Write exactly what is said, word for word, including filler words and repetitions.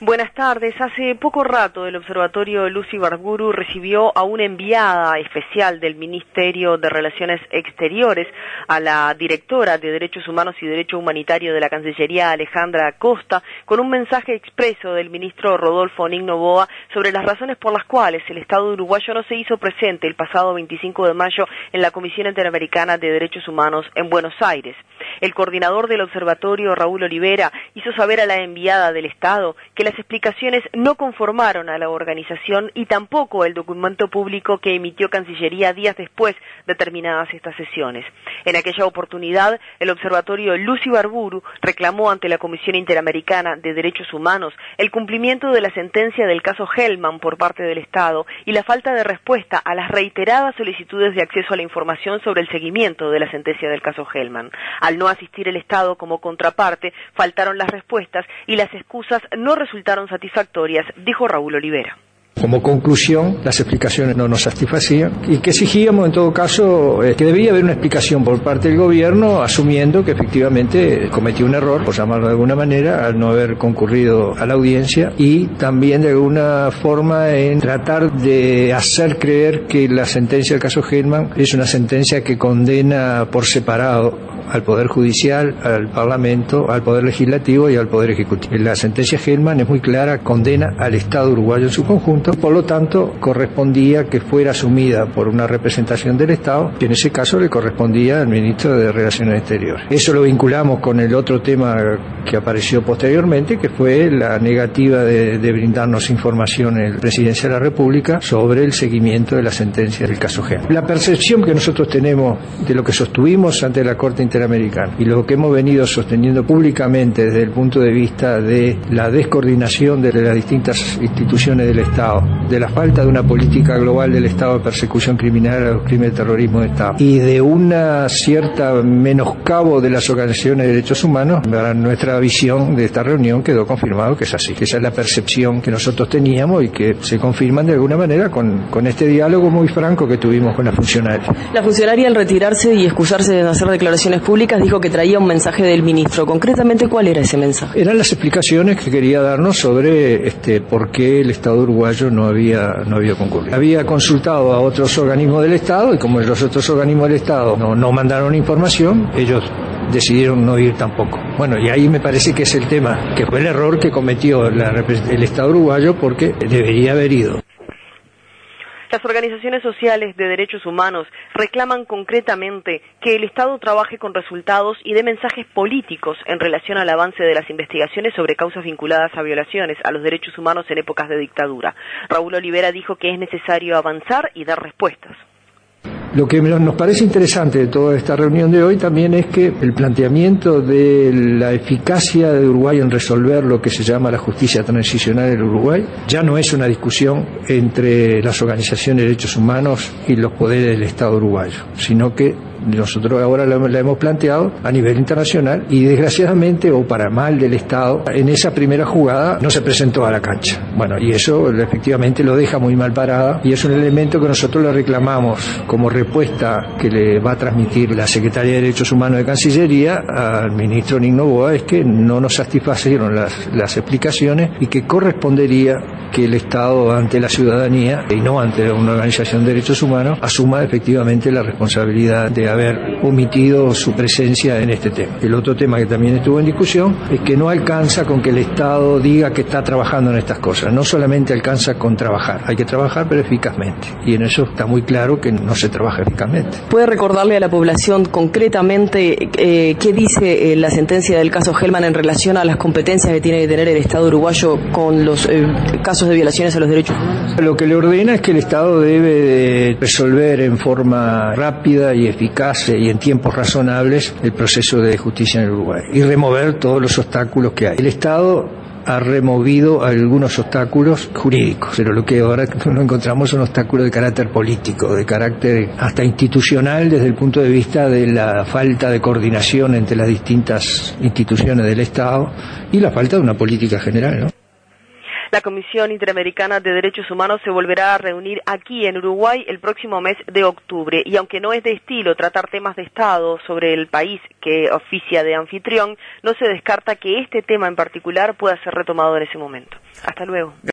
Buenas tardes. Hace poco rato el Observatorio Luz Ibarburu recibió a una enviada especial del Ministerio de Relaciones Exteriores, a la directora de Derechos Humanos y Derecho Humanitario de la Cancillería, Alejandra Acosta, con un mensaje expreso del ministro Rodolfo Nin Noboa sobre las razones por las cuales el Estado uruguayo no se hizo presente el pasado veinticinco de mayo en la Comisión Interamericana de Derechos Humanos en Buenos Aires. El coordinador del observatorio, Raúl Olivera, hizo saber a la enviada del Estado que las explicaciones no conformaron a la organización y tampoco el documento público que emitió Cancillería días después de terminadas estas sesiones. En aquella oportunidad, el observatorio Luz Ibarburu reclamó ante la Comisión Interamericana de Derechos Humanos el cumplimiento de la sentencia del caso Hellman por parte del Estado y la falta de respuesta a las reiteradas solicitudes de acceso a la información sobre el seguimiento de la sentencia del caso Hellman. Al no asistir el Estado como contraparte, faltaron las respuestas y las excusas no resultaron satisfactorias, dijo Raúl Olivera. Como conclusión, las explicaciones no nos satisfacían y que exigíamos en todo caso eh, que debía haber una explicación por parte del gobierno, asumiendo que efectivamente cometió un error, por llamarlo de alguna manera, al no haber concurrido a la audiencia, y también de alguna forma en tratar de hacer creer que la sentencia del caso Hellman es una sentencia que condena por separado al Poder Judicial, al Parlamento, al Poder Legislativo y al Poder Ejecutivo. La sentencia Hellman es muy clara, condena al Estado uruguayo en su conjunto, por lo tanto correspondía que fuera asumida por una representación del Estado, que en ese caso le correspondía al Ministro de Relaciones Exteriores. Eso lo vinculamos con el otro tema que apareció posteriormente, que fue la negativa de, de brindarnos información en la Presidencia de la República sobre el seguimiento de la sentencia del caso Hellman. La percepción que nosotros tenemos de lo que sostuvimos ante la Corte Interamericana y lo que hemos venido sosteniendo públicamente desde el punto de vista de la descoordinación de las distintas instituciones del Estado, de la falta de una política global del Estado de persecución criminal a los crímenes de terrorismo de Estado y de una cierta menoscabo de las organizaciones de derechos humanos, nuestra visión de esta reunión quedó confirmado que es así, que esa es la percepción que nosotros teníamos y que se confirman de alguna manera con, con este diálogo muy franco que tuvimos con la funcionaria. La funcionaria, al retirarse y excusarse de hacer declaraciones públicas, dijo que traía un mensaje del ministro. Concretamente, ¿cuál era ese mensaje? Eran las explicaciones que quería darnos sobre este, por qué el Estado uruguayo no había, no había concurrido. Había consultado a otros organismos del Estado y como los otros organismos del Estado no, no mandaron información, ellos decidieron no ir tampoco. Bueno, y ahí me parece que es el tema, que fue el error que cometió la, el Estado uruguayo porque debería haber ido. Las organizaciones sociales de derechos humanos reclaman concretamente que el Estado trabaje con resultados y dé mensajes políticos en relación al avance de las investigaciones sobre causas vinculadas a violaciones a los derechos humanos en épocas de dictadura. Raúl Olivera dijo que es necesario avanzar y dar respuestas. Lo que nos parece interesante de toda esta reunión de hoy también es que el planteamiento de la eficacia de Uruguay en resolver lo que se llama la justicia transicional en Uruguay ya no es una discusión entre las organizaciones de derechos humanos y los poderes del Estado uruguayo, sino que nosotros ahora la, la hemos planteado a nivel internacional y desgraciadamente, o para mal del Estado, en esa primera jugada no se presentó a la cancha. Bueno, y eso efectivamente lo deja muy mal parada y es un elemento que nosotros le reclamamos como respuesta que le va a transmitir la Secretaría de Derechos Humanos de Cancillería al ministro Nin Noboa, es que no nos satisfacieron las, las explicaciones y que correspondería que el Estado ante la ciudadanía y no ante una organización de derechos humanos asuma efectivamente la responsabilidad de haber omitido su presencia en este tema. El otro tema que también estuvo en discusión es que no alcanza con que el Estado diga que está trabajando en estas cosas, no solamente alcanza con trabajar, hay que trabajar pero eficazmente, y en eso está muy claro que no se trabaja eficazmente. ¿Puede recordarle a la población concretamente eh, qué dice eh, la sentencia del caso Hellman en relación a las competencias que tiene que tener el Estado uruguayo con los eh, casos de violaciones a los derechos humanos? Lo que le ordena es que el Estado debe de resolver en forma rápida y eficaz y en tiempos razonables el proceso de justicia en el Uruguay y remover todos los obstáculos que hay. El Estado ha removido algunos obstáculos jurídicos, pero lo que ahora no encontramos son obstáculos de carácter político, de carácter hasta institucional desde el punto de vista de la falta de coordinación entre las distintas instituciones del Estado y la falta de una política general, ¿no? La Comisión Interamericana de Derechos Humanos se volverá a reunir aquí en Uruguay el próximo mes de octubre y aunque no es de estilo tratar temas de Estado sobre el país que oficia de anfitrión, no se descarta que este tema en particular pueda ser retomado en ese momento. Hasta luego.